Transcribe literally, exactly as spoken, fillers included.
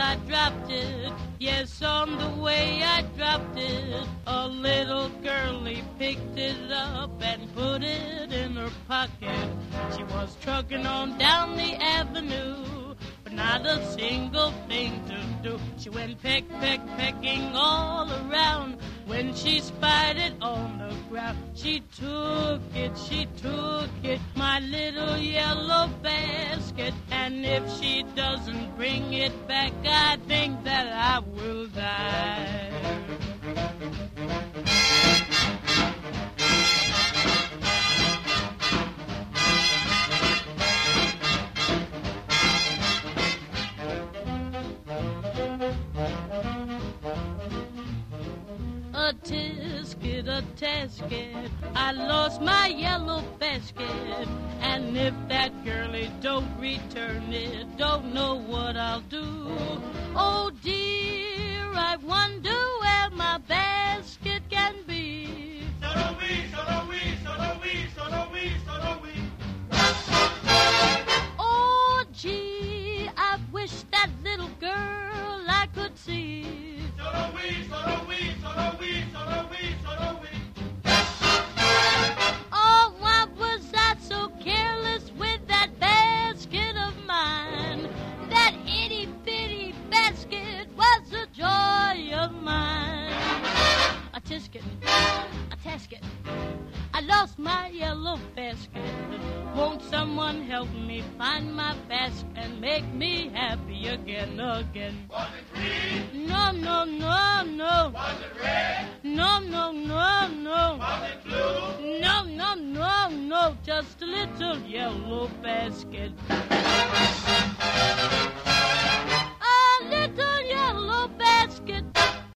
I dropped it. Yes, on the way I dropped it. A little girlie picked it up and put it in her pocket. She was trucking on down the avenue, but not a single thing to do. She went peck, peck, pecking all around. When she spied it on the ground, she took it, she took it, my little yellow basket. And if she doesn't bring it back, I think that I will die. A tisket, a tasket, I lost my yellow basket. And if that girlie don't return it, don't know what I'll do. Oh dear, I wonder where my basket can be. Solo we, solo we, solo we, solo we, solo we. Oh gee, I wish that little girl I could see. Solo we, solo we, solo we, solo we, solo we. Oh, why was I so careless with that basket of mine? That itty-bitty basket was the joy of mine. A tisket, a tasket, I lost my yellow basket. Won't someone help me find my basket and make me happy again, again? Was it green? No, no, no, no. Was it red? No, no, no, no. Was it blue? No, no, no, no. Just a little yellow basket.